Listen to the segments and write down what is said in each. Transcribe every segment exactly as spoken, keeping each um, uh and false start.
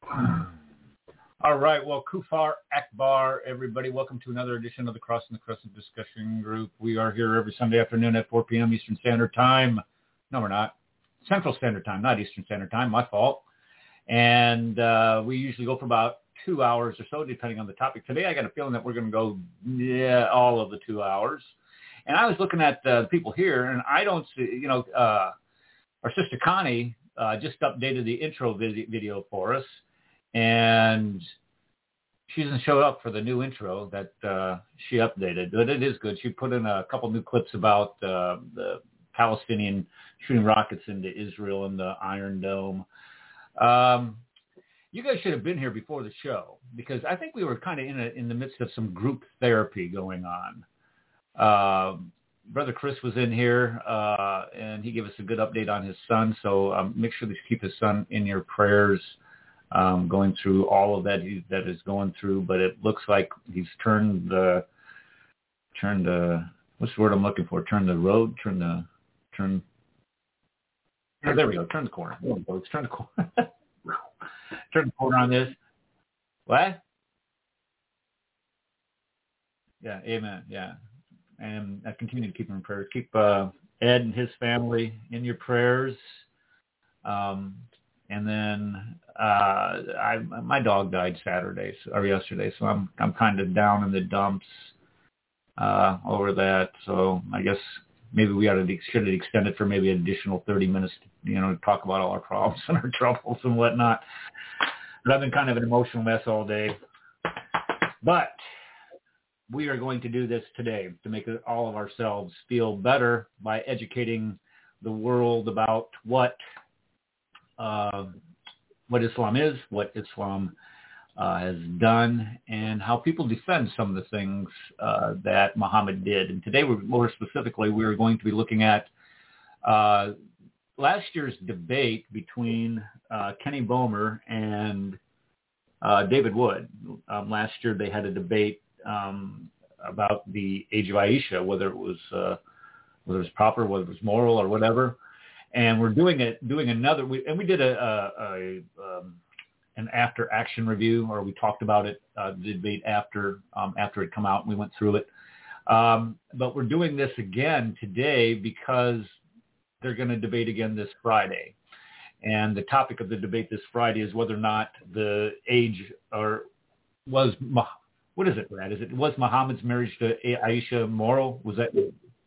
All right. Well, Kufar Akbar, everybody. Welcome to another edition of the Crossing the Crescent discussion group. We are here every Sunday afternoon at four p.m. Eastern Standard Time. No, we're not. Central Standard Time, not Eastern Standard Time. My fault. And uh, we usually go for about two hours or so, depending on the topic. Today, I got a feeling that we're going to go yeah, all of the two hours. And I was looking at uh, people here, and I don't see, you know, uh, our sister Connie uh, just updated the intro vid- video for us. And she doesn't show up for the new intro that uh, she updated, but it is good. She put in a couple new clips about uh, the Palestinian shooting rockets into Israel and the Iron Dome. Um, you guys should have been here before the show because I think we were kind of in a, in the midst of some group therapy going on. Uh, Brother Chris was in here, uh, and he gave us a good update on his son. So um, make sure to keep his son in your prayers. Um, going through all of that he, that is going through, but it looks like he's turned the turned the what's the word I'm looking for? Turn the road, turn the turn. Oh, there we go. Turn the corner. There we go. Let's turn the corner. Turn the corner on this. What? Yeah. Amen. Yeah. And I continue to keep him in prayer. Keep uh, Ed and his family in your prayers. Um, And then uh, I, my dog died Saturday so, or yesterday, so I'm I'm kind of down in the dumps uh, over that. So I guess maybe we ought to should have extended for maybe an additional thirty minutes, you know, to talk about all our problems and our troubles and whatnot. But I've been kind of an emotional mess all day. But we are going to do this today to make all of ourselves feel better by educating the world about what. Uh, what Islam is, what Islam uh, has done, and how people defend some of the things uh, that Muhammad did. And today, we're, more specifically, we are going to be looking at uh, last year's debate between uh, Kenny Bomer and uh, David Wood. Um, last year, they had a debate um, about the age of Aisha, whether it was uh, whether it was proper, whether it was moral, or whatever. And we're doing it, doing another, we, and we did a, a, a um, an after action review, or we talked about it, uh, the debate after um, after it come out, and we went through it. Um, but we're doing this again today because they're going to debate again this Friday, and the topic of the debate this Friday is whether or not the age or was what is it, Brad? Is it was Muhammad's marriage to Aisha moral? Was that?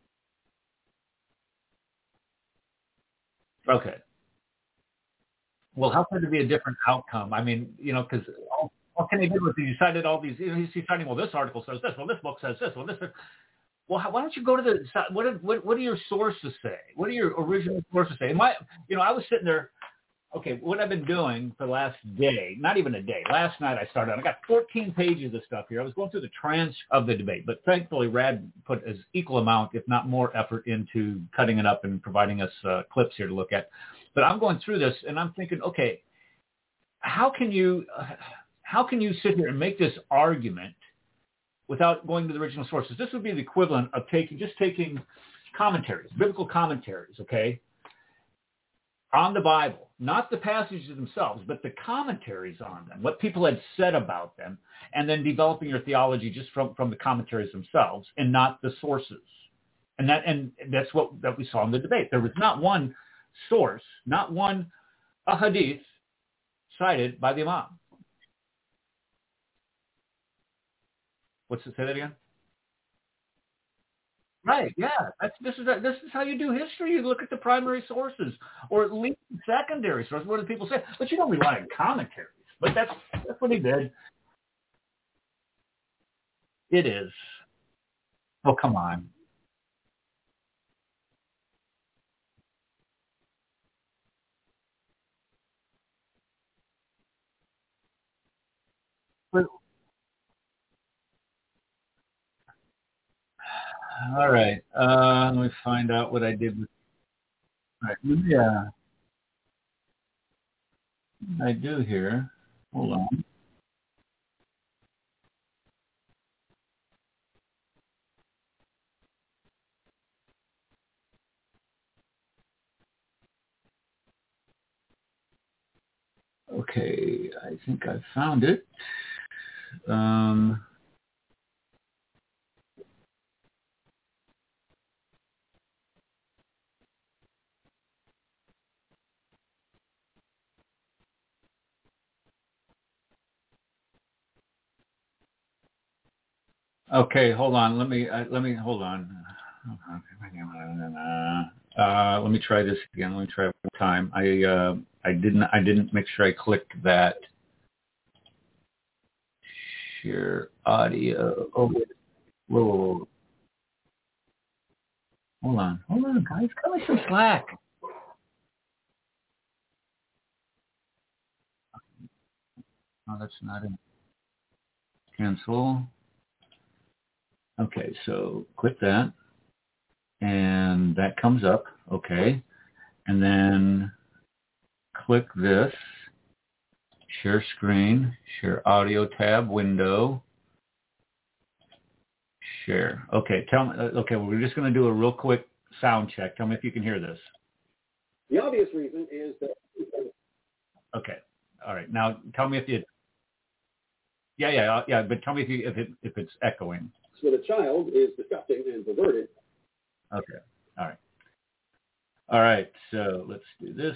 Okay. Well, how could it be a different outcome? I mean, you know, because what can they do if he decided all these? You know, he's deciding. Well, this article says this. Well, this book says this. Well, this. Well, how, why don't you go to the? What, did, what What do your sources say? What do your original sources say? My, you know, I was sitting there. Okay, what I've been doing for the last day, not even a day. Last night I started. I got fourteen pages of stuff here. I was going through the transcript of the debate, but thankfully Rad put as equal amount, if not more, effort into cutting it up and providing us uh, clips here to look at. But I'm going through this and I'm thinking, okay, how can you, uh, how can you sit here and make this argument without going to the original sources? This would be the equivalent of taking just taking commentaries, biblical commentaries, okay, on the Bible, not the passages themselves, but the commentaries on them, what people had said about them, and then developing your theology just from, from the commentaries themselves and not the sources. And that and that's what that we saw in the debate. There was not one source, not one a hadith cited by the Imam. What's it, say that again? Right, yeah. That's this is this is how you do history. You look at the primary sources, or at least secondary sources. What do people say? But you don't rely on commentaries. But that's that's what he did. It is. Oh, come on. But, all right. Uh, let me find out what I did. With, right. Yeah, I do here. Hold on. okay, I think I found it. Um, okay, hold on. Let me uh, let me hold on. Uh, let me try this again. Let me try it one time. I uh, I didn't I didn't make sure I clicked that share audio. Oh, whoa, whoa, whoa. Hold on, hold on, guys. Cut me some slack. Oh, that's not it. Cancel. Okay, so click that, and that comes up. Okay, and then click this. Share screen. Share audio tab window. Share. Okay, tell me. Okay, well, we're just going to do a real quick sound check. Tell me if you can hear this. The obvious reason is that. Okay. All right. Now tell me if you. Yeah, yeah, yeah. But tell me if you if it if it's echoing. With a child is disgusting and perverted. Okay. All right. All right. So let's do this.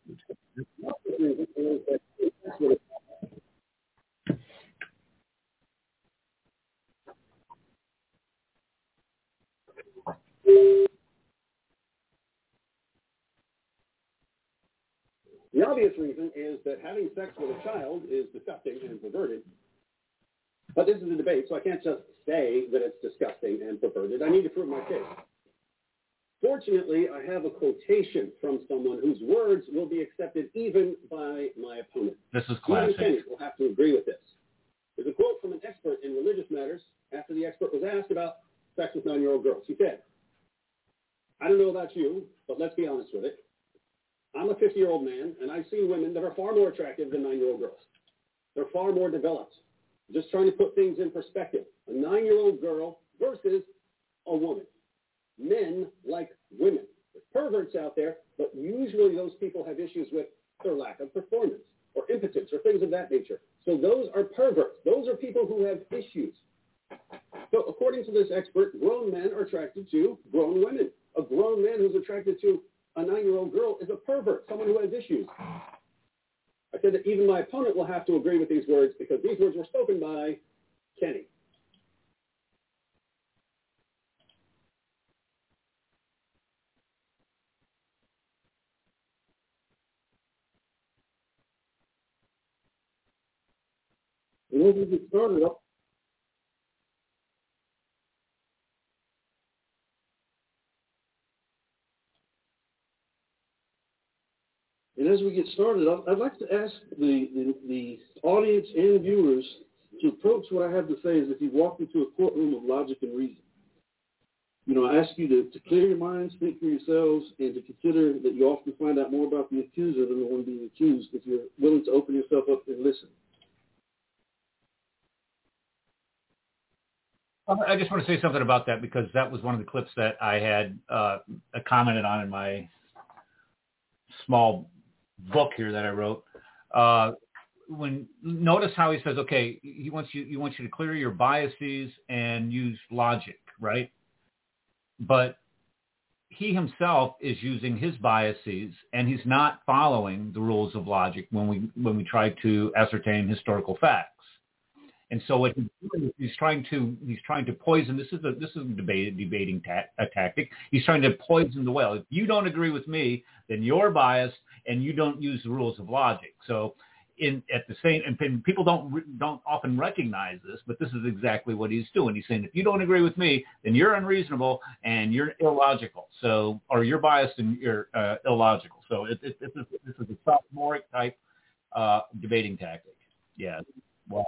The obvious reason is that having sex with a child is disgusting and perverted. But this is a debate, so I can't just say that it's disgusting and perverted. I need to prove my case. Fortunately, I have a quotation from someone whose words will be accepted even by my opponent. This is classic. Even Kenny will have to agree with this. There's a quote from an expert in religious matters after the expert was asked about sex with nine-year-old girls. He said, I don't know about you, but let's be honest with it. I'm a fifty-year-old man, and I've seen women that are far more attractive than nine-year-old girls. They're far more developed. Just trying to put things in perspective. A nine-year-old girl versus a woman. Men like women. There's perverts out there, but usually those people have issues with their lack of performance or impotence or things of that nature. So those are perverts. Those are people who have issues. So according to this expert, grown men are attracted to grown women. A grown man who's attracted to a nine-year-old girl is a pervert, someone who has issues. I said that even my opponent will have to agree with these words because these words were spoken by Kenny. And as we get started up, and as we get started, I'd like to ask the, the, the audience and viewers to approach what I have to say as if you walked into a courtroom of logic and reason. You know, I ask you to, to clear your minds, think for yourselves, and to consider that you often find out more about the accuser than the one being accused if you're willing to open yourself up and listen. I just want to say something about that because that was one of the clips that I had uh, commented on in my small book here that I wrote. Uh, when notice how he says, okay, he wants you, he wants you to clear your biases and use logic, right? But he himself is using his biases and he's not following the rules of logic when we when we try to ascertain historical facts. And so what he's doing is he's trying to he's trying to poison. This is a this is a debate, debating ta- a tactic. He's trying to poison the well. If you don't agree with me, then you're biased and you don't use the rules of logic. So, in at the same and people don't don't often recognize this, but this is exactly what he's doing. He's saying if you don't agree with me, then you're unreasonable and you're illogical. So, or you're biased and you're uh, illogical. So, it, it, it, this is a sophomoric type uh, debating tactic. Yeah. Wow.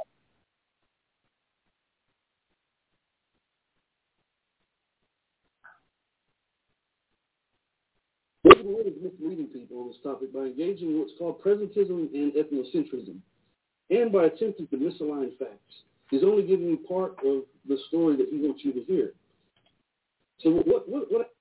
There's a way of misleading people on this topic by engaging in what's called presentism and ethnocentrism, and by attempting to misalign facts. He's only giving you part of the story that he wants you to hear. So what, what, what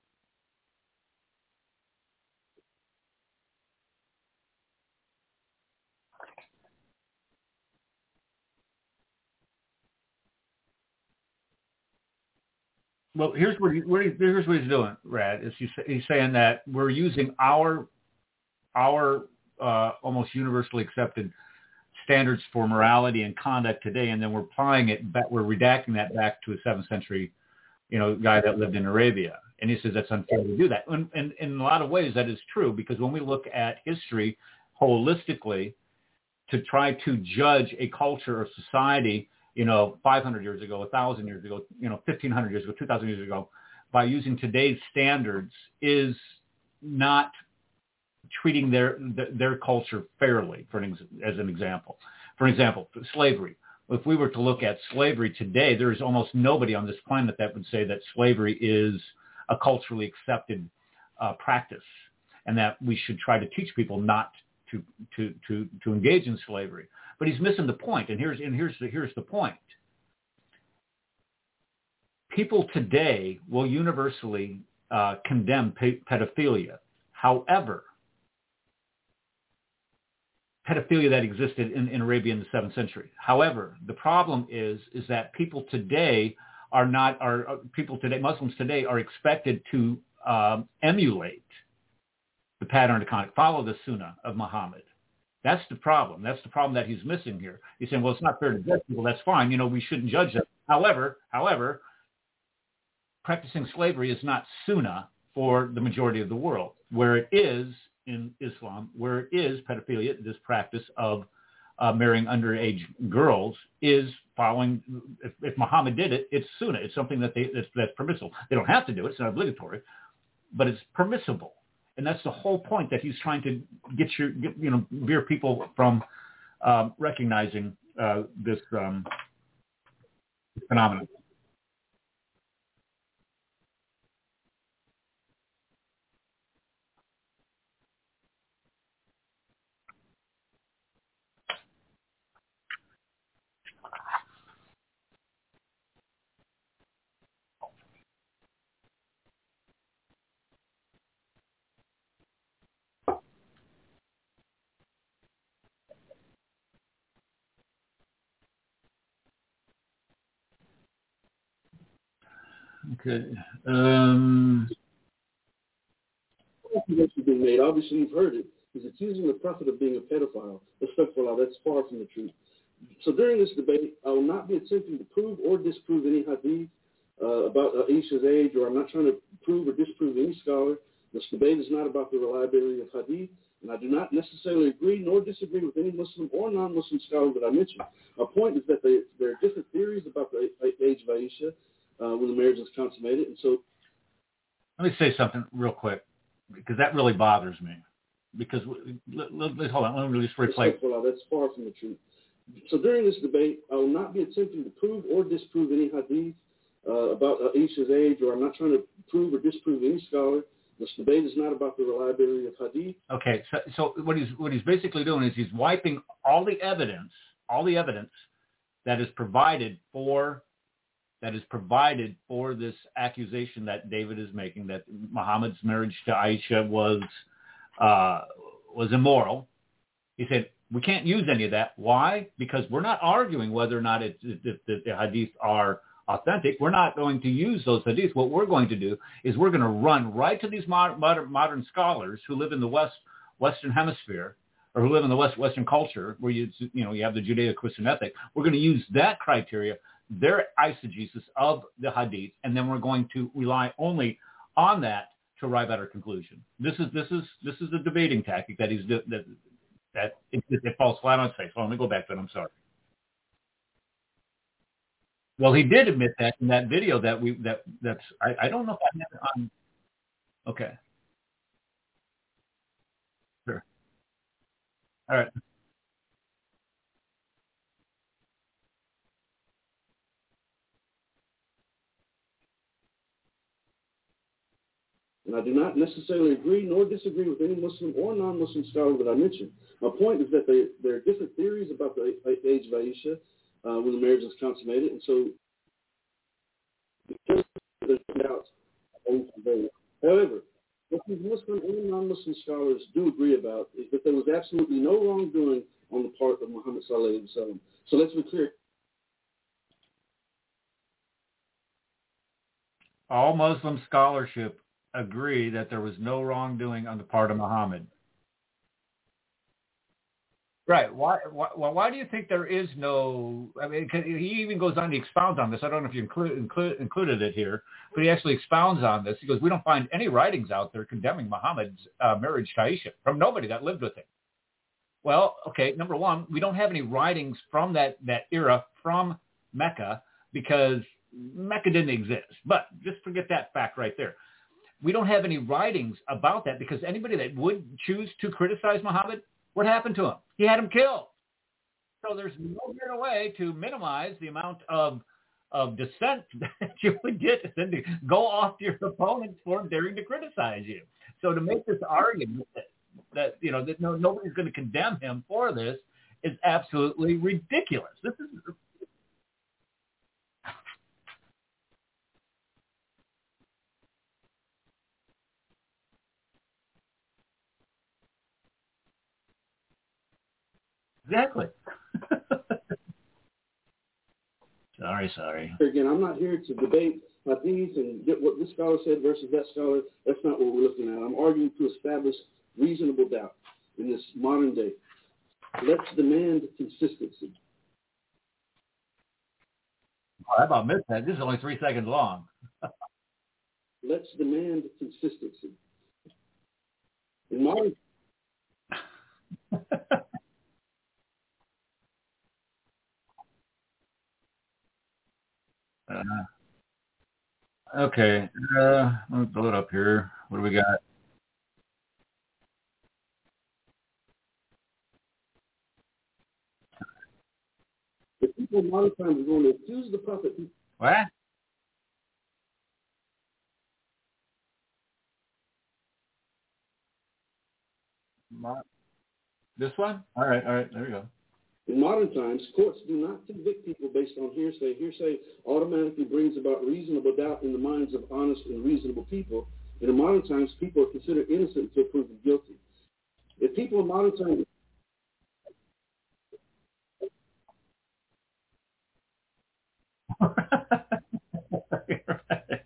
Well, here's what, he, what he, here's what he's doing, Rad, is he's, he's saying that we're using our our uh, almost universally accepted standards for morality and conduct today, and then we're applying it back, we're redacting that back to a seventh century, you know, guy that lived in Arabia. And he says that's unfair to do that. And, and, and in a lot of ways that is true, because when we look at history holistically to try to judge a culture or society, you know, five hundred years ago, one thousand years ago, you know, fifteen hundred years ago, two thousand years ago, by using today's standards is not treating their their culture fairly, for an ex- as an example. For example, slavery. If we were to look at slavery today, there is almost nobody on this planet that would say that slavery is a culturally accepted uh, practice, and that we should try to teach people not to to to to engage in slavery. But he's missing the point, and here's and here's the here's the point. People today will universally uh, condemn pe- pedophilia. However, pedophilia that existed in, in Arabia in the seventh century. However, the problem is is that people today are not are uh, people today Muslims today are expected to um, emulate the pattern of conduct, follow the Sunnah of Muhammad. That's the problem. That's the problem that he's missing here. He's saying, well, it's not fair to judge people. That's fine. You know, we shouldn't judge them. However, however, practicing slavery is not Sunnah for the majority of the world. Where it is in Islam, where it is pedophilia, this practice of uh, marrying underage girls, is following. If, if Muhammad did it, it's Sunnah. It's something that they that's, that's permissible. They don't have to do it. It's not obligatory, but it's permissible. And that's the whole point that he's trying to get your, get, you know, veer people from um, recognizing uh, this um, phenomenon. Okay. Um, Accusation being made. Obviously, you've heard it. He's accusing the prophet of being a pedophile. Respectful, that's far from the truth. So during this debate, I will not be attempting to prove or disprove any hadith uh, about Aisha's age, or I'm not trying to prove or disprove any scholar. This debate is not about the reliability of hadith, and I do not necessarily agree nor disagree with any Muslim or non-Muslim scholar that I mentioned. My point is that they, there are different theories about the age of Aisha uh, when the marriage is consummated, and so. Let me say something real quick, because that really bothers me. Because, let, let, hold on, let me just replay. That's far from the truth. So during this debate, I will not be attempting to prove or disprove any hadith uh, about Aisha's age, or I'm not trying to prove or disprove any scholar. This debate is not about the reliability of hadith. Okay, so, so what he's what he's basically doing is he's wiping all the evidence, all the evidence that is provided for that is provided for this accusation that David is making, that Muhammad's marriage to Aisha was uh, was immoral. He said, we can't use any of that. Why? Because we're not arguing whether or not it's, it, the, the hadith are authentic. We're not going to use those hadiths. What we're going to do is we're going to run right to these modern, modern, modern scholars who live in the West Western Hemisphere, or who live in the West Western culture, where you you know you have the Judeo-Christian ethic. We're going to use that criteria, their eisegesis of the hadith, and then we're going to rely only on that to arrive at our conclusion. This is this is this is the debating tactic that he's that that it, it falls flat on its face. So let me go back to it. I'm sorry. Well, he did admit that in that video that we that that's I, I don't know if I have it on. Okay. Sure. All right. And I do not necessarily agree nor disagree with any Muslim or non-Muslim scholar that I mentioned. My point is that they, there are different theories about the age of Aisha uh, when the marriage is consummated, and so there's doubts. However, what these Muslim and non-Muslim scholars do agree about is that there was absolutely no wrongdoing on the part of Muhammad sallallahu alaihi wasallam. So let's be clear. all Muslim scholarship agree that there was no wrongdoing on the part of Muhammad. Right. Why, why, well, why do you think there is no? I mean, 'cause he even goes on. He expounds on this. I don't know if you include, include, included it here, but he actually expounds on this. He goes, "We don't find any writings out there condemning Muhammad's uh, marriage to Aisha from nobody that lived with him." Well, okay. Number one, we don't have any writings from that that era from Mecca because Mecca didn't exist. But just forget that fact right there. We don't have any writings about that because anybody that would choose to criticize Muhammad, what happened to him? He had him killed. So there's no better way to minimize the amount of of dissent that you would get than to go off your opponents for daring to criticize you. So to make this argument that, that you know that no, nobody's going to condemn him for this is absolutely ridiculous. This is exactly. sorry, sorry. Again, I'm not here to debate hadith and get what this scholar said versus that scholar. That's not what we're looking at. I'm arguing to establish reasonable doubt in this modern day. Let's demand consistency. Oh, I about missed that. This is only three seconds long. Let's demand consistency. In modern uh, okay, uh, let me pull it up here. What do we got? the people in modern times are going to accuse the prophet. What? Mo- This one? All right, all right, there we go. In modern times, courts do not convict people based on hearsay. Hearsay automatically brings about reasonable doubt in the minds of honest and reasonable people. And in modern times, people are considered innocent until proven guilty. If people in modern times Right.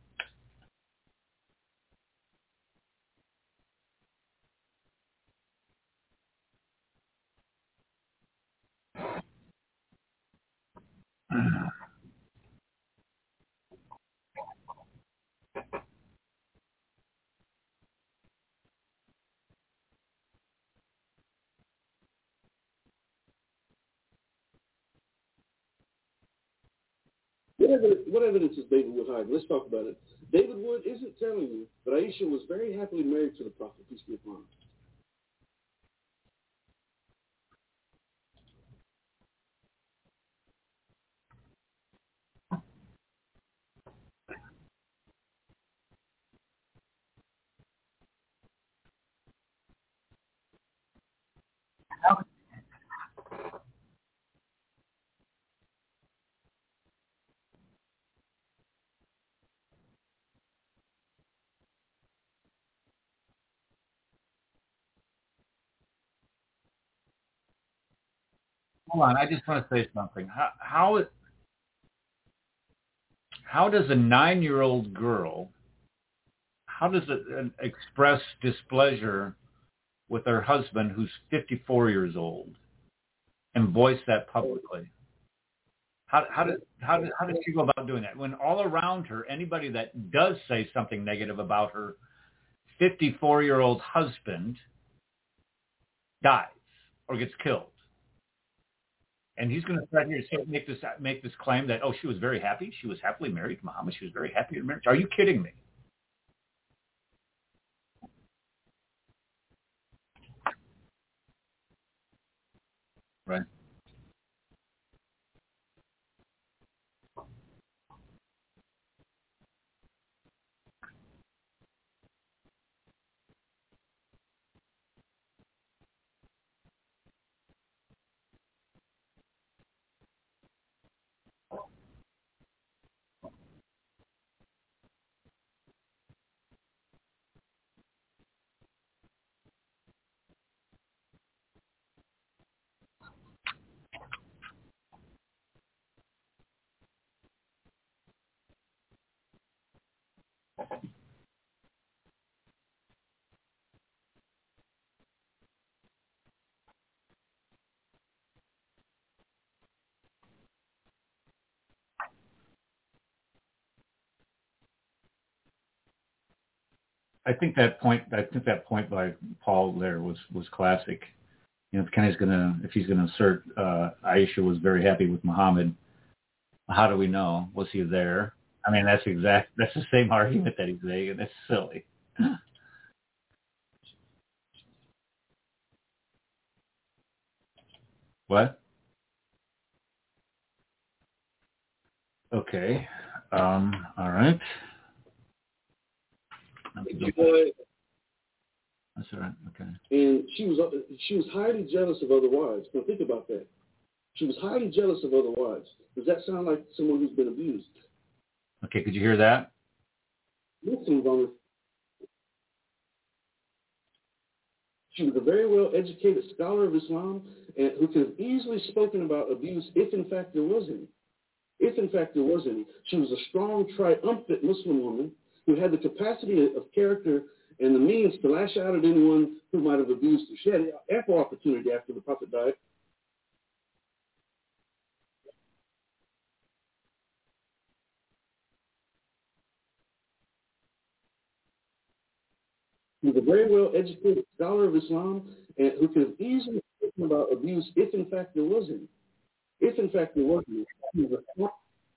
What evidence, what evidence is David Wood hiding? Let's talk about it. David Wood isn't telling you, but Aisha was very happily married to the prophet, peace be upon him. Hold on, I just want to say something. How how how does a nine-year-old girl how does it uh, express displeasure with her husband who's fifty-four years old and voice that publicly? How how did how did how does she go about doing that when all around her anybody that does say something negative about her fifty-four-year-old husband dies or gets killed? And he's going to threaten here to say, make this make this claim that, oh, she was very happy. She was happily married to Muhammad. She was very happy in marriage. Are you kidding me? Right. I think that point. I think that point by Paul there was, was classic. You know, if Kenny's gonna, if he's gonna assert, uh, Aisha was very happy with Muhammad. How do we know? Was he there? I mean, that's exact. That's the same argument that he's making. That's silly. What? Okay. Um. All right. Boy, That's all right. Okay. and she was she was highly jealous of other wives. Now think about that. She was highly jealous of other wives. Does that sound like someone who's been abused? Okay. Could you hear that? Muslims on She was a very well-educated scholar of Islam and who could have easily spoken about abuse if, in fact, there was any. If, in fact, there was any. She was a strong, triumphant Muslim woman who had the capacity of character and the means to lash out at anyone who might have abused her. She had ample opportunity after the Prophet died. She was a very well-educated scholar of Islam and who could have easily spoken about abuse if, in fact, there was any. If, in fact, there was any. She was a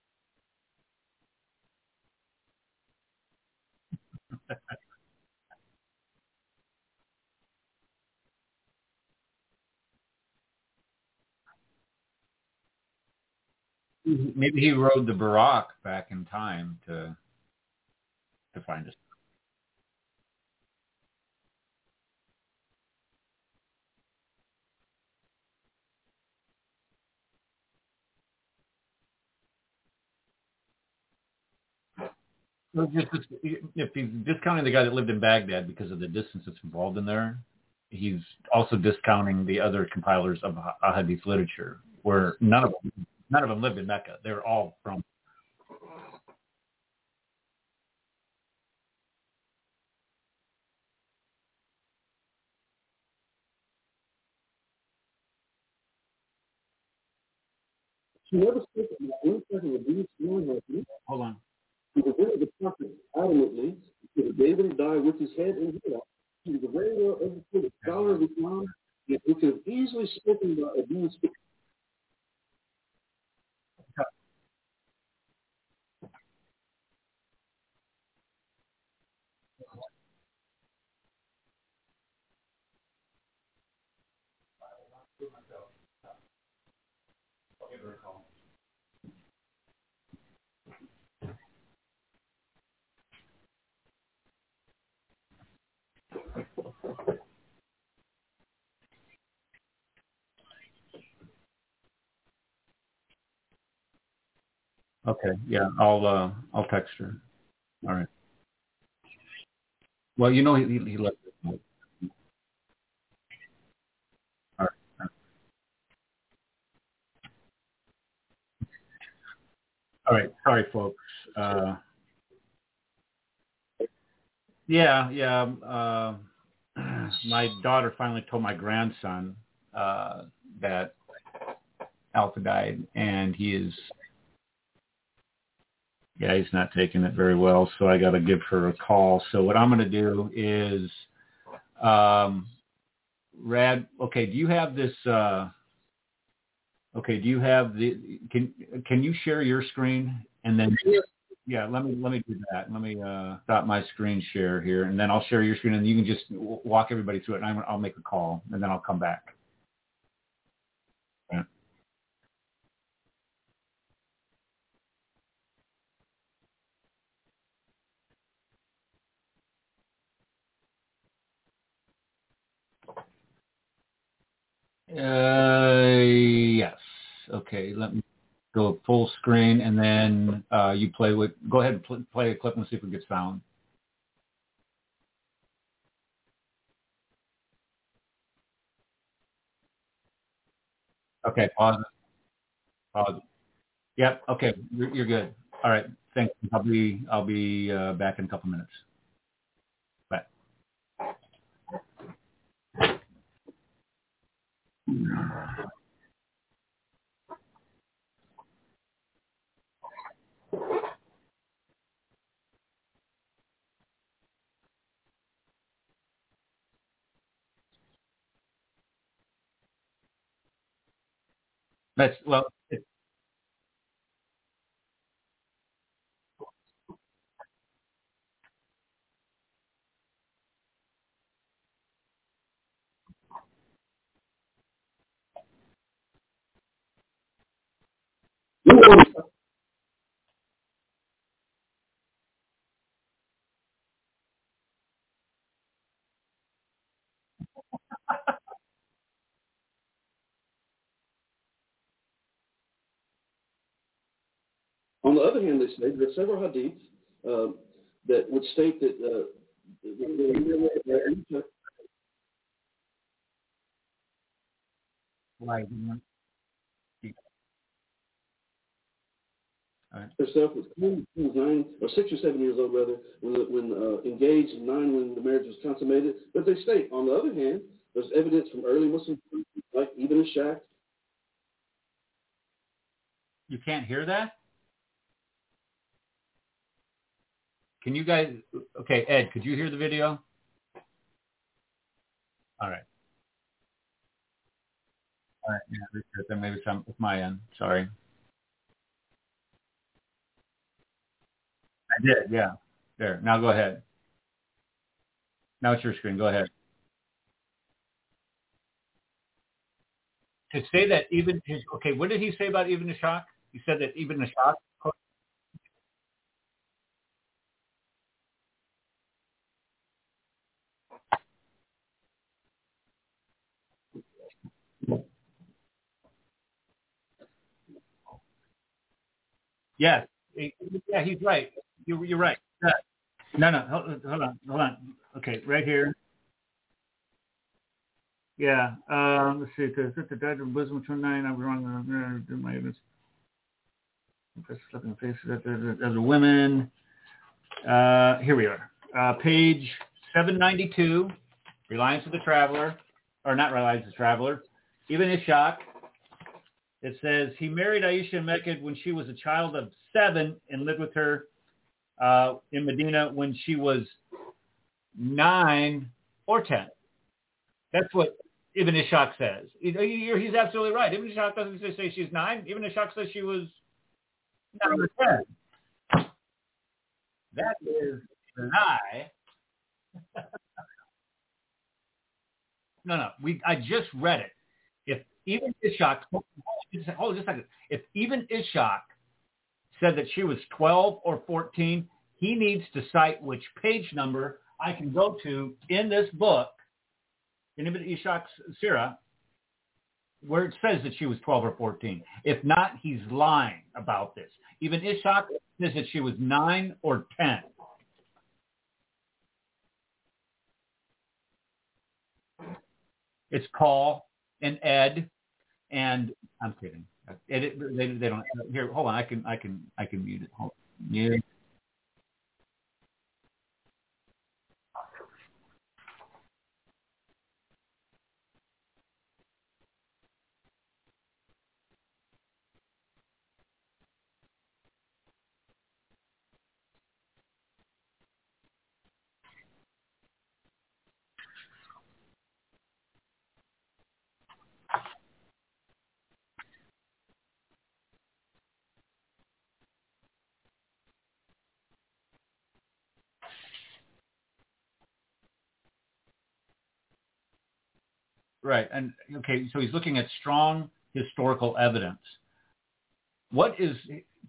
Maybe he rode the Barak back in time to to find us. Well, just if he's discounting the guy that lived in Baghdad because of the distance that's involved in there, he's also discounting the other compilers of Ahadith literature, where none of them, none of them lived in Mecca. They're all from. She never spoke about any type of abuse nor happening. Hold on. She defended the Prophet adamantly because David had died with his head in his lap. She was a very well-educated scholar of Islam and who could have easily spoken about abuse. Okay, yeah, I'll uh, I'll text her. All right. Well, you know he he, he left. All right. All right. Sorry, folks. Uh, yeah, yeah. um, Uh, my daughter finally told my grandson uh, that Alpha died, and he is, yeah, he's not taking it very well. So I got to give her a call. So what I'm going to do is, um, Rad. Okay, do you have this? Uh, okay, do you have the? Can can you share your screen and then? Yeah, let me let me do that. Let me uh, stop my screen share here, and then I'll share your screen, and you can just w- walk everybody through it, and I'm, I'll make a call, and then I'll come back. Yeah. Uh, yes. Okay. Let me go full screen, and then uh, you play with. Go ahead and pl- play a clip and see if it gets found. Okay. Pause. it, Pause. it. Yep. Okay. You're, you're good. All right. Thanks. I'll be I'll be uh, back in a couple minutes. Bye. That's well. It, On the other hand, they say there are several hadiths uh, that would state that. Uh, Right. All right. Herself was nine or six or seven years old, rather, when when uh, engaged, and nine when the marriage was consummated. But they state, on the other hand, there's evidence from early Muslims like Ibn Ishaq. You can't hear that? Can you guys? Okay, Ed, could you hear the video? All right. All right. Yeah, then maybe some with my end. Sorry. I did. Yeah. There. Now go ahead. Now it's your screen. Go ahead. To say that even his okay, what did he say about Ibn Ishaq? He said that Ibn Ishaq. Yes. He- Yeah, he's right. You're, you're right. Yeah. No, no. Hold, hold on. Hold on. Okay, right here. Yeah. Um, let's see. Because the died of wisdom twenty-nine. I was wrong. Uh, my goodness. Looking face. There's a women. Uh, here we are. Uh, page seven ninety-two. Reliance of the Traveler, or not Reliance of the Traveler. Ibn Ishaq. It says he married Aisha in Mecca when she was a child of seven and lived with her uh, in Medina when she was nine or ten. That's what Ibn Ishaq says. He, he's absolutely right. Ibn Ishaq doesn't say she's nine. Ibn Ishaq says she was nine or ten. That is a lie. No, no. We I just read it. If Ibn Ishaq, hold just a second. If Ibn Ishaq said that she was twelve or fourteen, he needs to cite which page number I can go to in this book, in Ibn Ishaq's Sirah, where it says that she was twelve or fourteen. If not, he's lying about this. Ibn Ishaq says that she was nine or ten. It's Paul and Ed, and I'm kidding. It, it, they, they don't. Here, hold on. I can, I can, I can mute it. Hold on. Mute. Right. And okay, so he's looking at strong historical evidence. What is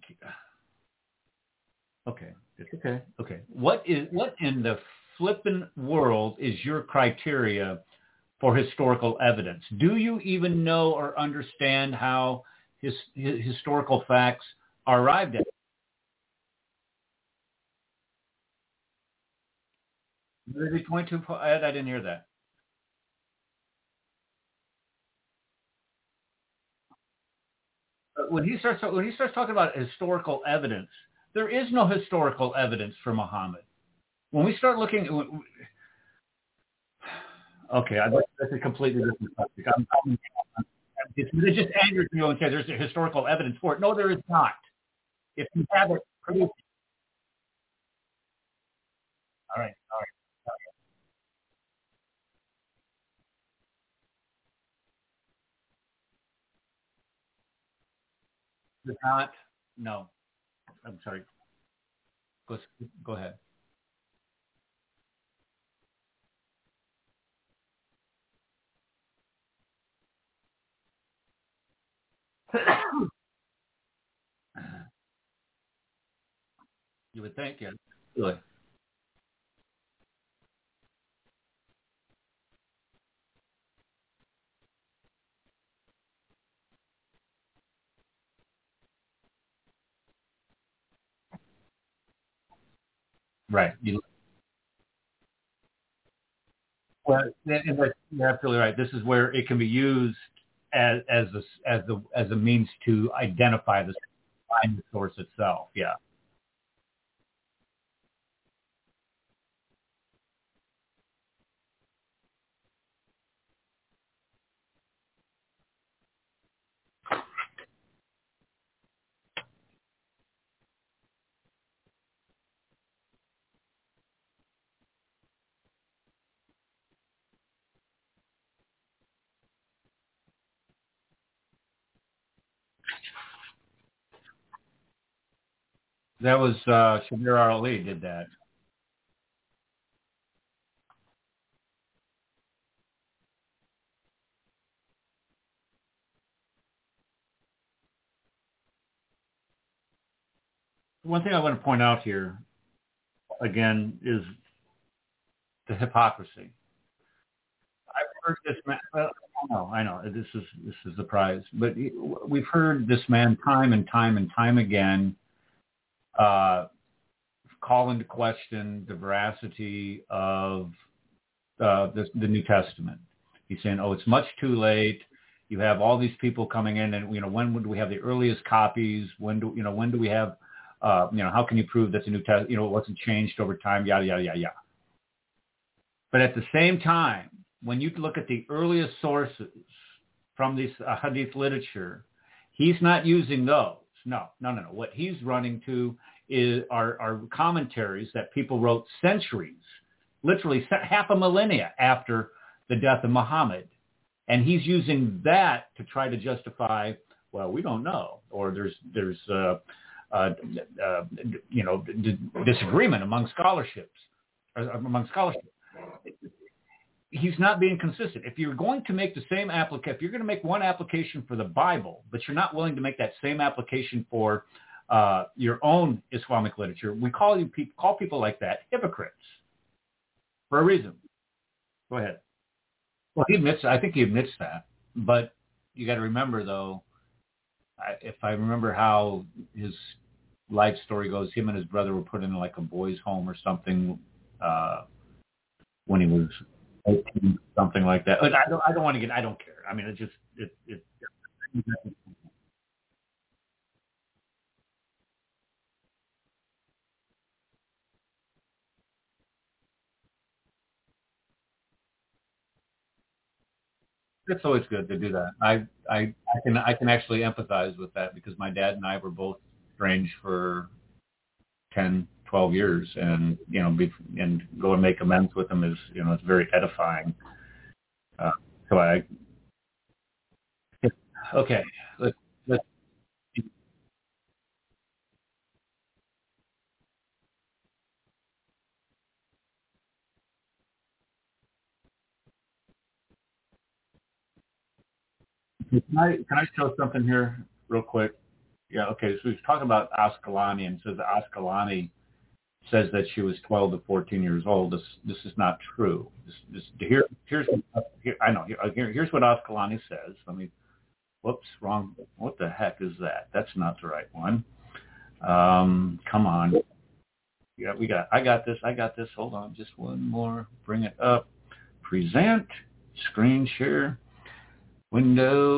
okay? Okay. Okay. What is what in the flippin' world is your criteria for historical evidence? Do you even know or understand how his, his historical facts are arrived at? What did he point to, Ed? I didn't hear that. When he starts when he starts talking about historical evidence, There is no historical evidence for Muhammad. When we start looking, okay, that's a completely different subject. I'm, I'm, it, it just angers me when you say there's a historical evidence for it. No, there is not. If you have it, produce it. All right, all right. Does not? No. I'm sorry. Go, go ahead. You would think, yeah. Really? Right. You, well, and that's, you're absolutely right. This is where it can be used as as a, as the as a means to identify the find the source itself. Yeah. That was uh, Shabir Ali did that. One thing I want to point out here again is the hypocrisy. I've heard this man. Well, I know, I know. This is this is the prize, but we've heard this man time and time and time again uh, call into question the veracity of uh, the, the New Testament. He's saying, "Oh, it's much too late. You have all these people coming in, and you know, when would we have the earliest copies? When do you know? When do we have? Uh, you know, how can you prove that the New Testament, you know, it wasn't changed over time? Yada yada yada yada." But at the same time, when you look at the earliest sources from this uh, Hadith literature, he's not using those. No, no, no, no. What he's running to is are, are commentaries that people wrote centuries, literally half a millennia after the death of Muhammad. And he's using that to try to justify, well, we don't know, or there's there's uh, uh, uh, you know d- disagreement among scholarships, uh, among scholarship. He's not being consistent. If you're going to make the same application, if you're going to make one application for the Bible, but you're not willing to make that same application for uh, your own Islamic literature, we call you pe- call people like that hypocrites for a reason. Go ahead. Well, he admits. I think he admits that, but you got to remember, though, I, if I remember how his life story goes, him and his brother were put in like a boys' home or something uh, when he was eighteen, something like that. I don't. I don't want to get. I don't care. I mean, it just. It. It. It's always good to do that. I. I. I can. I can actually empathize with that because my dad and I were both estranged for ten, twelve years, and you know, be, and go and make amends with them is, you know, it's very edifying. Uh, so I. Okay. Let's. Let's. Can I, can I show something here real quick? Yeah, okay. So he's talking about Ascalani and says Ascalani says that she was twelve to fourteen years old. This this is not true. This, this, here, here's here, I know. Here, here's what Ascalani says. Let me. Whoops, wrong. What the heck is that? That's not the right one. Um, come on. Yeah, we got. I got this. I got this. Hold on, just one more. Bring it up. Present. Screen share.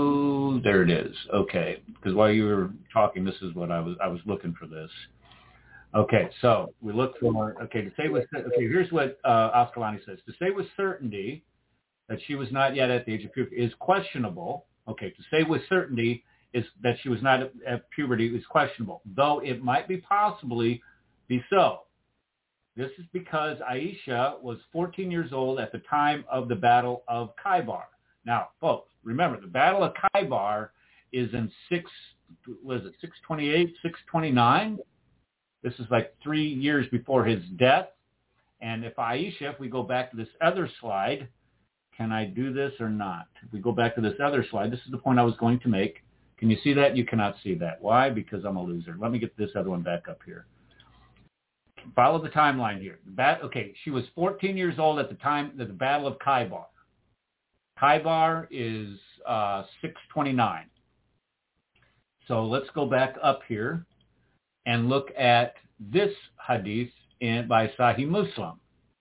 Window, there it is. Okay, because while you were talking, this is what I was I was looking for this. Okay, so we look for, okay, to say with, okay, here's what uh, Ascalani says. To say with certainty that she was not yet at the age of puberty is questionable. Okay, to say with certainty is that she was not at, at puberty is questionable, though it might be possibly be so. This is because Aisha was fourteen years old at the time of the Battle of Khaybar. Now, folks, remember, the Battle of Khaybar is in six, was it six twenty-eight, six twenty-nine? This is like three years before his death. And if Aisha, if we go back to this other slide, can I do this or not? If we go back to this other slide, this is the point I was going to make. Can you see that? You cannot see that. Why? Because I'm a loser. Let me get this other one back up here. Follow the timeline here. The bat, okay, she was fourteen years old at the time of the Battle of Khaybar. Khaybar is uh, six twenty-nine. So let's go back up here and look at this hadith in, by Sahih Muslim.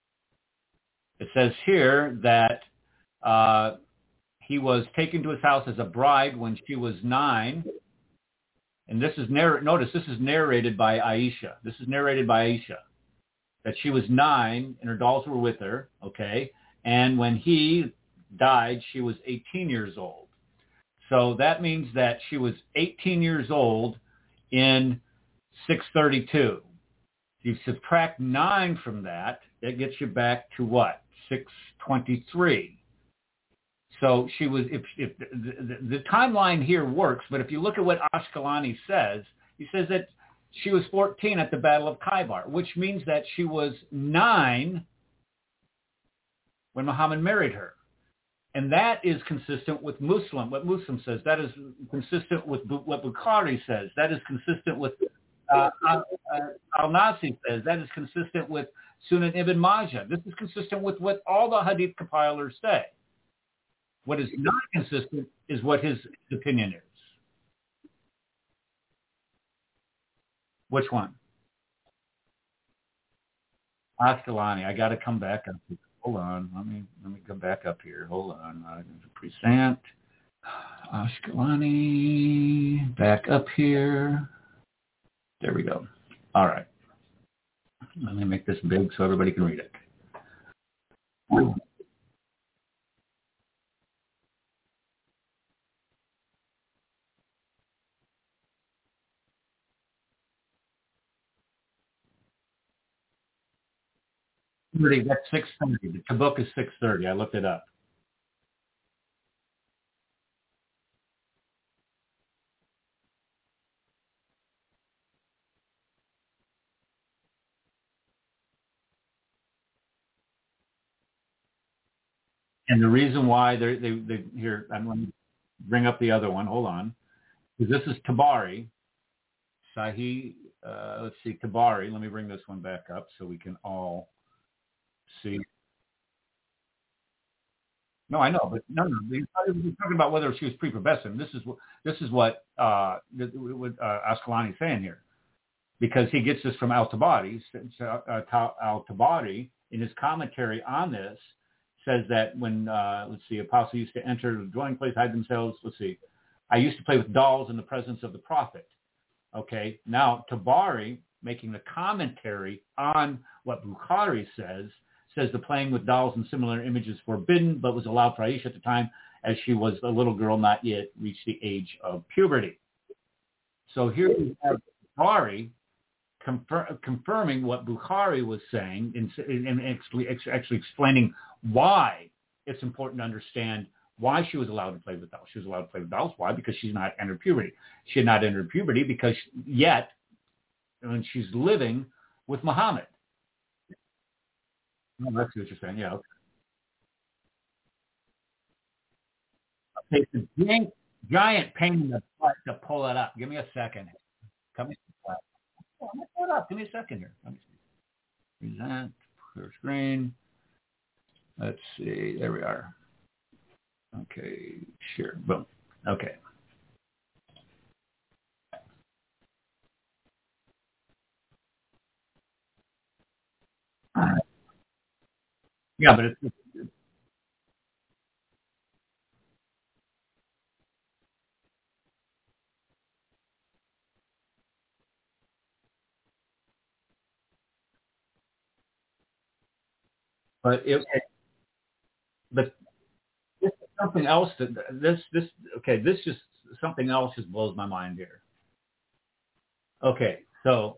It says here that uh, he was taken to his house as a bride when she was nine. And this is, narr- notice, this is narrated by Aisha. This is narrated by Aisha, that she was nine and her dolls were with her, okay? And when he died, she was eighteen years old. So that means that she was eighteen years old in six thirty-two. You subtract nine from that, that gets you back to what? six twenty-three. So she was, if, if the, the, the timeline here works, but if you look at what Ashkelani says, he says that she was fourteen at the Battle of Khaybar, which means that she was nine when Muhammad married her. And that is consistent with Muslim, what Muslim says. That is consistent with what Bukhari says. That is consistent with uh, uh, Al-Nasi says. That is consistent with Sunan Ibn Majah. This is consistent with what all the hadith compilers say. What is not consistent is what his opinion is. Which one? Ashkelani. I got to come back up here. Hold on. Let me let me come back up here. Hold on. Uh, present. Ashkelani. Back up here. There we go. All right. Let me make this big so everybody can read it. That's six thirty. The Tabuk is six thirty. I looked it up. And the reason why they they they here, I'm going to bring up the other one. Hold on, because this is Tabari. Sahih. Uh, let's see, Tabari. Let me bring this one back up so we can all see. No, I know, but no, no. We're talking about whether she was prepubescent. This is what this is what uh, what uh, Ascalani is saying here, because he gets this from Al-Tabari. Uh, Al-Tabari, in his commentary on this, says that when uh, let's see, apostles used to enter the dwelling place, hide themselves. Let's see, I used to play with dolls in the presence of the prophet. Okay, now Tabari, making the commentary on what Bukhari says, says the playing with dolls and similar images forbidden, but was allowed for Aisha at the time, as she was a little girl not yet reached the age of puberty. So here we have Bukhari confir- confirming what Bukhari was saying and, and actually, actually explaining why it's important to understand why she was allowed to play with dolls. She was allowed to play with dolls. Why? Because she's not entered puberty. She had not entered puberty because yet, when she's living with Muhammad. Oh, that's what you're saying. Yeah. Okay. It's a giant, giant pain in the butt to pull it up. Give me a second. Come here. Oh, I'm gonna pull it up. Give me a second here. Let me see. Present. Clear screen. Let's see. There we are. Okay. Sure. Boom. Okay. All right. Yeah, but it's, it's But it, but this is something else that this this okay. This just something else just blows my mind here. Okay, so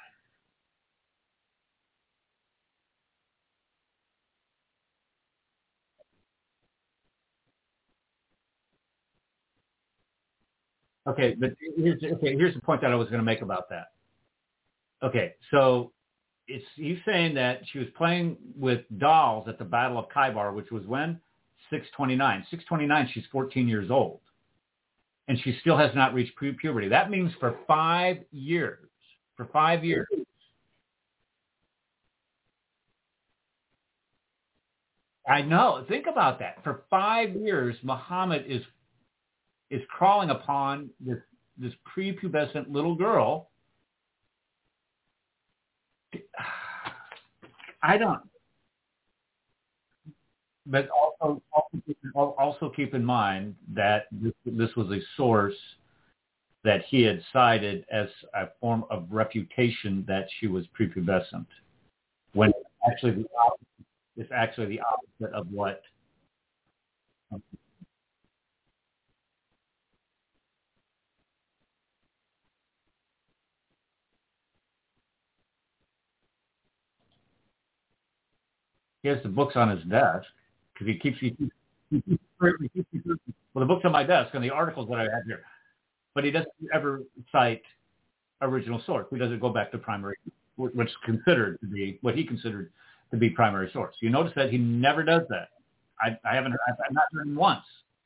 okay, but here's okay. Here's the point that I was going to make about that. Okay, so it's he's saying that she was playing with dolls at the Battle of Khaybar, which was when six twenty-nine. six twenty-nine. She's fourteen years old, and she still has not reached puberty. That means for five years. For five years. I know. Think about that. For five years, Muhammad is is crawling upon this this prepubescent little girl. I don't. But also, also keep, also keep in mind that this, this was a source that he had cited as a form of refutation that she was prepubescent, when actually the opposite, it's actually the opposite of what. He has the books on his desk because he keeps, he keeps, he keeps, he keeps, he keeps well, the books on my desk and the articles that I have here, but he doesn't ever cite original source. He doesn't go back to primary, which is considered to be what he considered to be primary source. You notice that he never does that. I, I haven't, I've, I've not heard him once.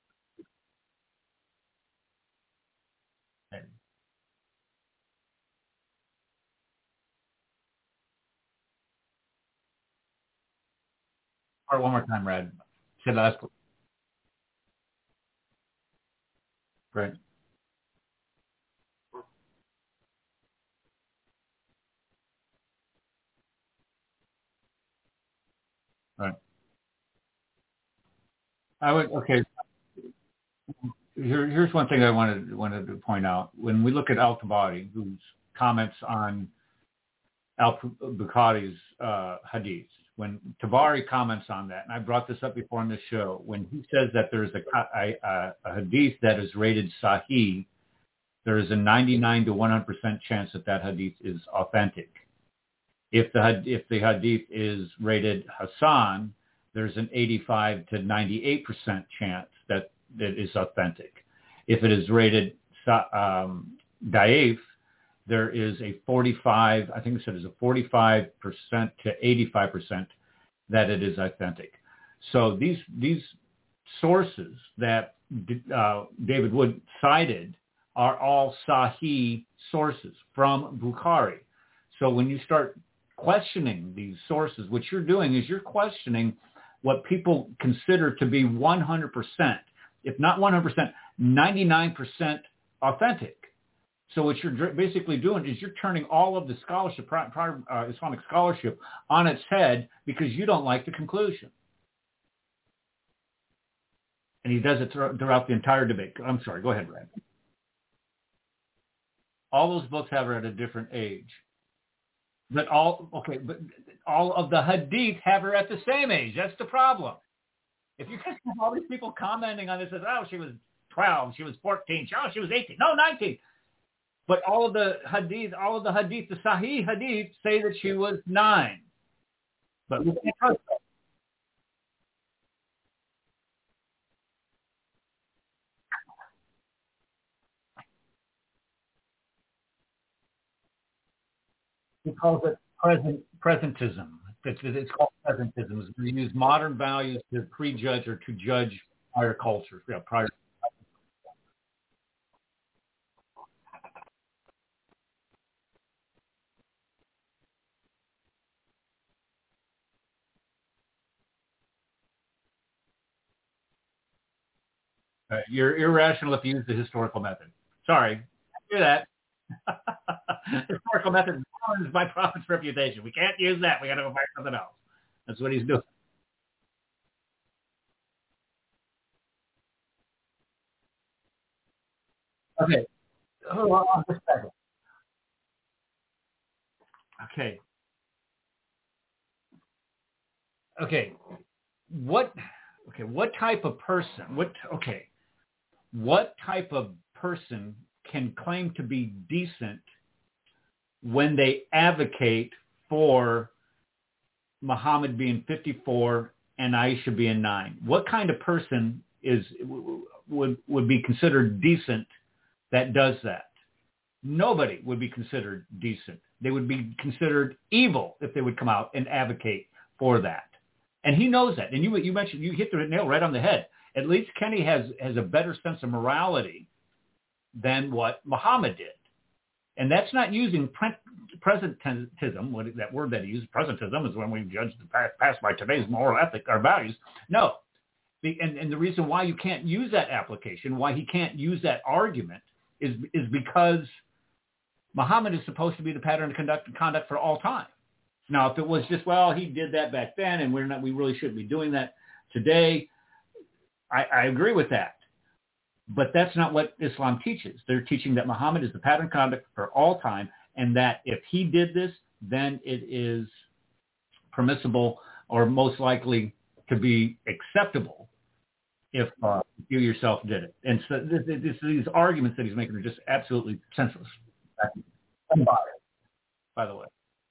Or one more time, Brad. Say the last. Right. Right. I would. Okay. Here, here's one thing I wanted wanted to point out. When we look at Al-Tabari, whose comments on Al-Bukhari's uh, hadith, when Tabari comments on that, and I brought this up before on the show, when he says that there's a, a, a hadith that is rated Sahih, there is a ninety-nine to one hundred percent chance that that hadith is authentic. If the if the hadith is rated Hassan, there's an eighty-five to ninety-eight percent chance that that is authentic. If it is rated um, Daif, there is a forty-five, I think it said it's a forty-five percent to eighty-five percent that it is authentic. So these these sources that uh, David Wood cited are all Sahih sources from Bukhari. So when you start questioning these sources, what you're doing is you're questioning what people consider to be one hundred percent, if not one hundred percent, ninety-nine percent authentic. So what you're basically doing is you're turning all of the scholarship, prior, uh, Islamic scholarship, on its head because you don't like the conclusion. And he does it throughout the entire debate. I'm sorry, go ahead, Brad. All those books have her at a different age. But all, okay, but all of the hadith have her at the same age. That's the problem. If you have all these people commenting on this as, oh, she was twelve, she was fourteen, oh, she was eighteen, no, nineteen. But all of the hadith, all of the hadith, the Sahih hadith say that she was nine. But we can't trust that. He calls it present presentism. It's, it's called presentism. We use modern values to prejudge or to judge prior cultures. Yeah, prior. Uh, you're irrational if you use the historical method. Sorry, do that. Historical method is my prophet's reputation. We can't use that. We got to go find something else. That's what he's doing. Okay. Hold on just a second. Okay. okay, what, okay, what type of person, what, okay, what type of person can claim to be decent when they advocate for Muhammad being fifty-four and Aisha being nine? What kind of person is would would be considered decent that does that? Nobody would be considered decent. They would be considered evil if they would come out and advocate for that. And he knows that. And you you mentioned, you hit the nail right on the head. At least Kenny has has a better sense of morality than what Muhammad did. And that's not using pre- presentism, what, that word that he used. Presentism is when we judge the past by today's moral ethic or values. No. The, and, and the reason why you can't use that application, why he can't use that argument, is is because Muhammad is supposed to be the pattern of conduct, conduct for all time. Now, if it was just, well, he did that back then, and we're not, we really shouldn't be doing that today, I, I agree with that. But that's not what Islam teaches. They're teaching that Muhammad is the pattern of conduct for all time, and that if he did this, then it is permissible or most likely to be acceptable if uh, you yourself did it. And so this, this, these arguments that he's making are just absolutely senseless. By the way.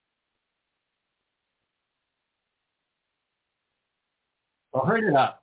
Well, hurry it up.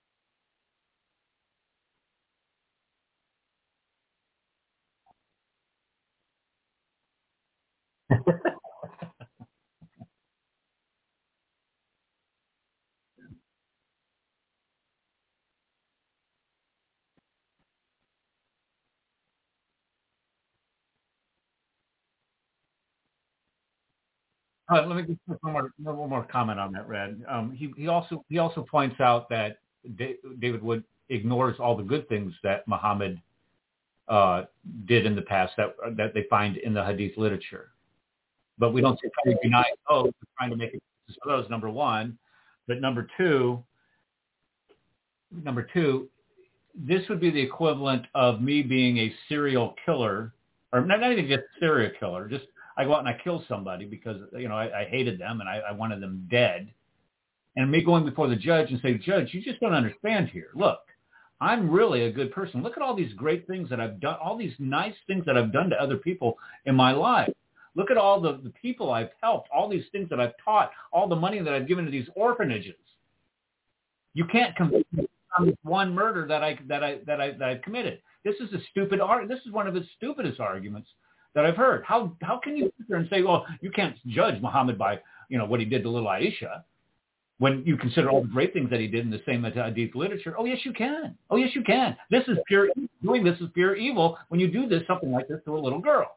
Uh, let me just put one more, one more comment on that, Red. Um, he, he also he also points out that da- David Wood ignores all the good things that Muhammad uh, did in the past that that they find in the Hadith literature. But we don't say try to deny, oh, we're trying to make it for those, number one. But number two, number two, this would be the equivalent of me being a serial killer, or not, not even just serial killer, just I go out and I kill somebody because, you know, I, I hated them and I, I wanted them dead. And me going before the judge and say, Judge, you just don't understand here. Look, I'm really a good person. Look at all these great things that I've done, all these nice things that I've done to other people in my life. Look at all the, the people I've helped, all these things that I've taught, all the money that I've given to these orphanages. You can't convict me on this one murder that I that I that I that I've committed. This is a stupid art. This is one of his stupidest arguments that I've heard. How how can you sit there and say, well, you can't judge Muhammad by, you know, what he did to little Aisha, when you consider all the great things that he did in the same Hadith literature? Oh yes, you can. Oh yes, you can. This is pure doing. This is pure evil when you do this something like this to a little girl.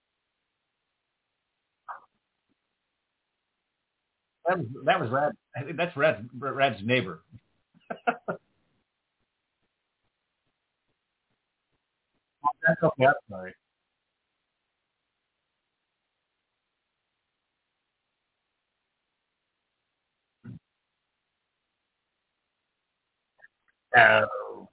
That was that was Rad. That's Rad's, Rad's neighbor. That's okay. I'm sorry. Uh,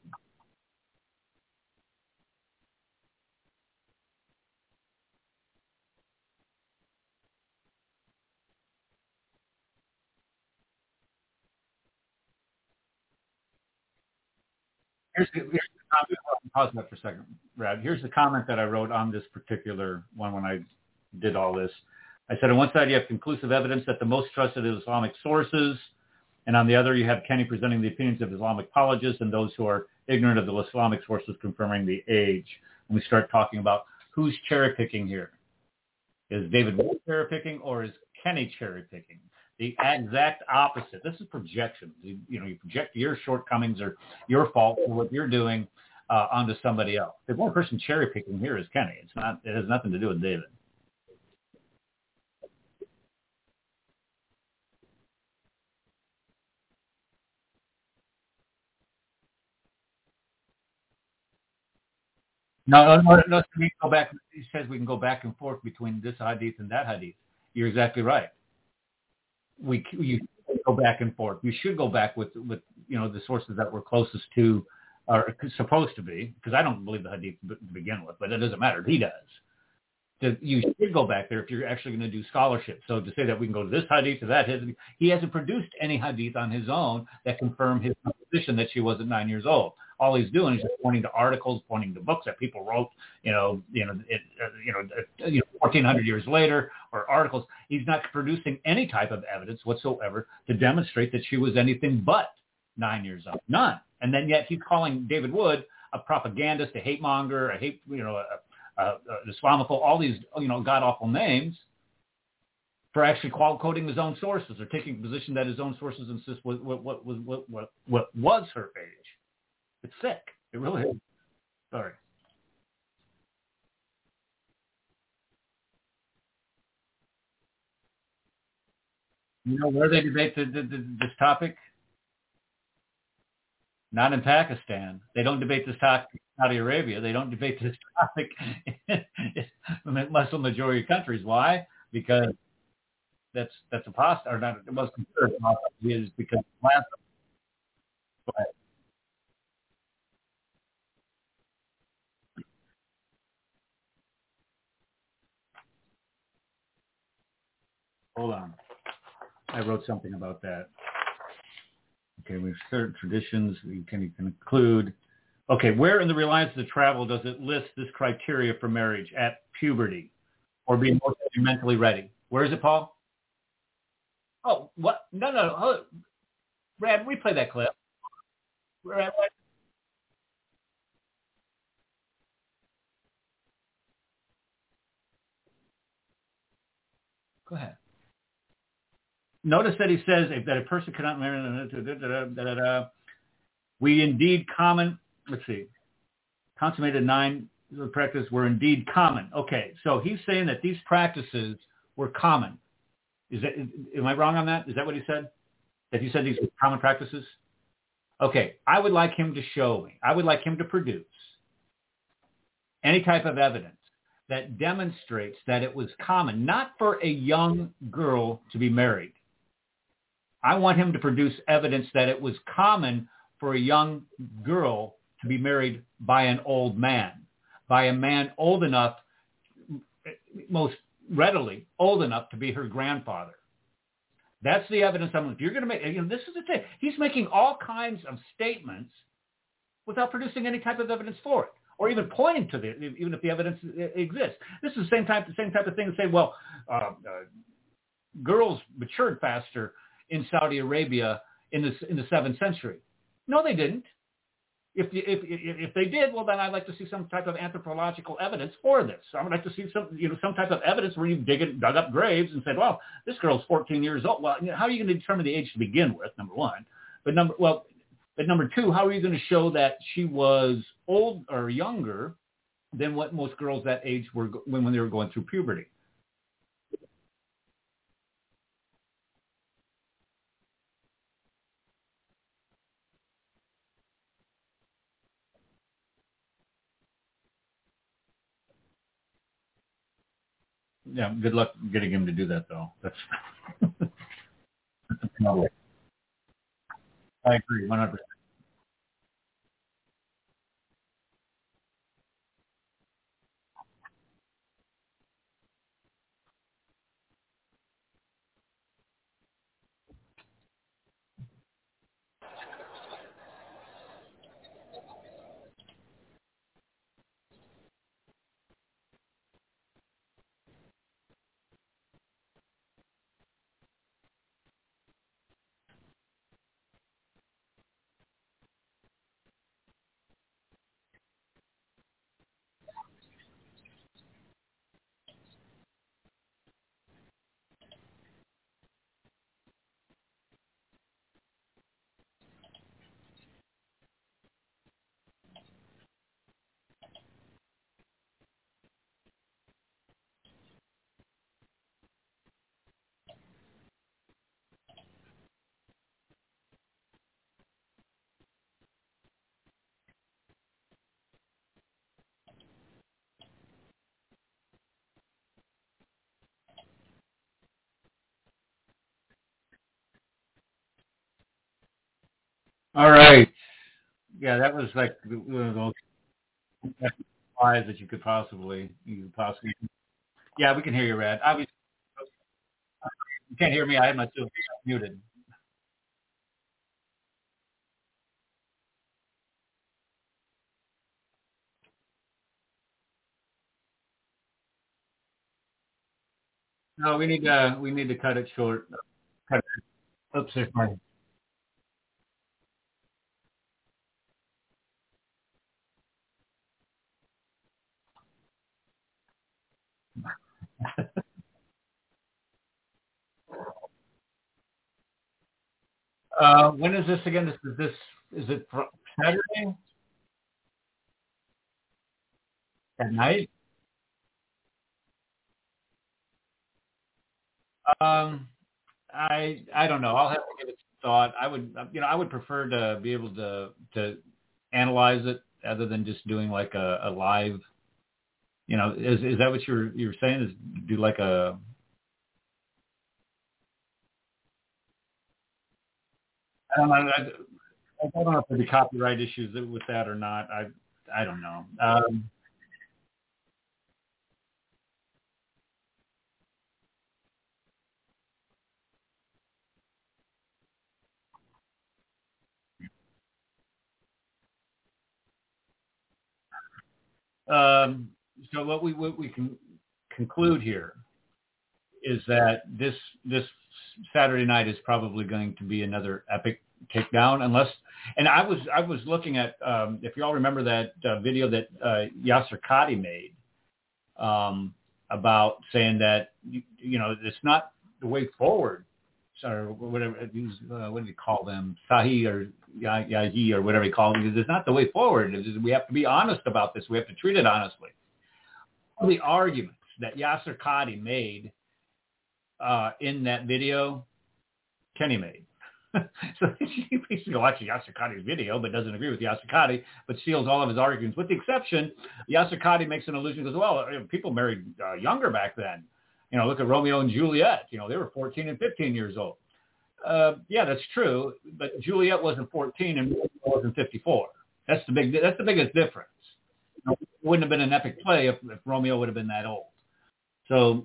here's, the, here's the comment. Pause that for a second, Rad. Here's the comment that I wrote on this particular one when I did all this. I said, on one side, you have conclusive evidence that the most trusted Islamic sources, and on the other, you have Kenny presenting the opinions of Islamic apologists and those who are ignorant of the Islamic sources confirming the age. And we start talking about who's cherry picking here. Is David Wood cherry picking or is Kenny cherry picking? The exact opposite. This is projection. You, you know, you project your shortcomings or your fault for what you're doing uh, onto somebody else. The one person cherry picking here is Kenny. It's not. It has nothing to do with David. No, no, no. no we go back. He says we can go back and forth between this hadith and that hadith. You're exactly right. We you go back and forth. You should go back with with you know the sources that were closest to, or supposed to be, because I don't believe the hadith to begin with, but it doesn't matter. He does. to, you should go back there if you're actually going to do scholarship. So to say that we can go to this hadith, to that hadith, he hasn't produced any hadith on his own that confirm his position that she wasn't nine years old. All he's doing is just pointing to articles, pointing to books that people wrote, you know, you know, it, uh, you know, uh, you know, fourteen hundred years later, or articles. He's not producing any type of evidence whatsoever to demonstrate that she was anything but nine years old. None. And then yet he's calling David Wood a propagandist, a hate monger, a hate, you know, a, a, a Islamophobe, all these, you know, god awful names for actually quoting his own sources or taking a position that his own sources insist what what what what what, what, what was her age. It's sick. It really is. Sorry. You know where they debate the, the, the, this topic? Not in Pakistan. They don't debate this topic in Saudi Arabia. They don't debate this topic in Muslim majority countries. Why? Because that's that's apostate, or not? It was considered apostasy is because last. Go ahead. Hold on. I wrote something about that. Okay, we've certain traditions we can include. Okay, where in the Reliance of the Travel does it list this criteria for marriage at puberty or being mentally ready? Where is it, Paul? Oh, what? No, no, no. Brad, replay that clip. Brad, what? Go ahead. Notice that he says that a person cannot marry. Da, da, da, da, we indeed common. Let's see. Consummated nine practices were indeed common. Okay, so he's saying that these practices were common. Is that? Am I wrong on that? Is that what he said? That he said these were common practices? Okay, I would like him to show me. I would like him to produce any type of evidence that demonstrates that it was common, not for a young girl to be married. I want him to produce evidence that it was common for a young girl to be married by an old man, by a man old enough, most readily old enough to be her grandfather. That's the evidence. I'm. If you're going to make, you know, this is the thing. He's making all kinds of statements without producing any type of evidence for it, or even pointing to the, even if the evidence exists. This is the same type, the same type of thing to say, well, uh, uh, girls matured faster in Saudi Arabia in the in the seventh century. No, they didn't. If, if if they did, well, then I'd like to see some type of anthropological evidence for this. I would like to see some, you know, some type of evidence where you dig it, dug up graves and said, well, this girl's fourteen years old. Well, you know, how are you going to determine the age to begin with? Number one, but number well, but number two, how are you going to show that she was old or younger than what most girls that age were when when they were going through puberty? Yeah, good luck getting him to do that, though. That's, that's no way. I agree, one hundred percent. All right. Yeah, that was like one of those lies that you could possibly, you could possibly. Yeah, we can hear you, Rad. I was, you can't hear me. I had myself muted. No, we need to we need to cut it short. Cut it. Oops, there's my. Uh, when is this again? This is this is it fr- Saturday at night? Um, I I don't know. I'll have to give it some thought. I would you know I would prefer to be able to to analyze it other than just doing like a, a live. You know, is is that what you're you're saying? Is do like a I don't know. I, I don't know if there'd be copyright issues with that or not. I I don't know. Um, um, so what we what we can conclude here is that this this Saturday night is probably going to be another epic takedown, unless. And I was I was looking at um, if you all remember that uh, video that uh, Yasser Qadi made um, about saying that you, you know it's not the way forward, or whatever uh, what do you call them, Sahi or Yaji or whatever he called it. It's not the way forward. It's just, we have to be honest about this. We have to treat it honestly. All the arguments that Yasser Qadi made uh, in that video, Kenny made. So he basically watches Yasser Qadi's video, but doesn't agree with Yasser Qadi, but steals all of his arguments. With the exception, Yasser Qadi makes an allusion, goes, well, people married uh, younger back then. You know, look at Romeo and Juliet. You know, they were fourteen and fifteen years old. Uh, yeah, that's true, but Juliet wasn't fourteen and Romeo wasn't fifty-four. That's the big. That's the biggest difference. It wouldn't have been an epic play if, if Romeo would have been that old. So,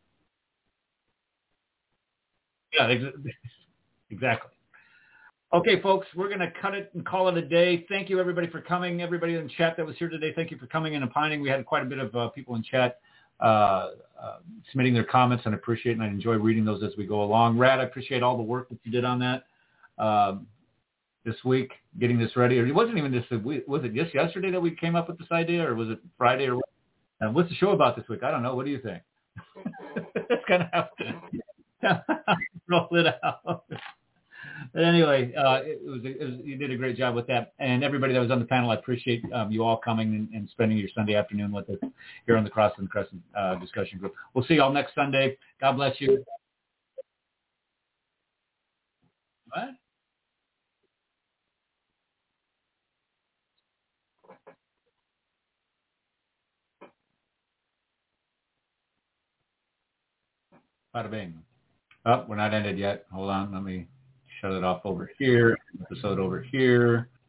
yeah, exactly. Okay, folks, we're going to cut it and call it a day. Thank you, everybody, for coming. Everybody in chat that was here today, thank you for coming and opining. We had quite a bit of uh, people in chat uh, uh, submitting their comments, and I appreciate it, and I enjoy reading those as we go along. Rad, I appreciate all the work that you did on that um, this week, getting this ready. Or it wasn't even just, a week. Was it just yesterday that we came up with this idea, or was it Friday? Or what? And what's the show about this week? I don't know. What do you think? It's going to have to roll it out. But anyway, uh, it, was, it was you did a great job with that, and everybody that was on the panel, I appreciate um, you all coming and, and spending your Sunday afternoon with us here on the Cross and Crescent uh, discussion group. We'll see you all next Sunday. God bless you. What? Bada bing. Oh, we're not ended yet. Hold on, let me shut it off over here. Episode over here.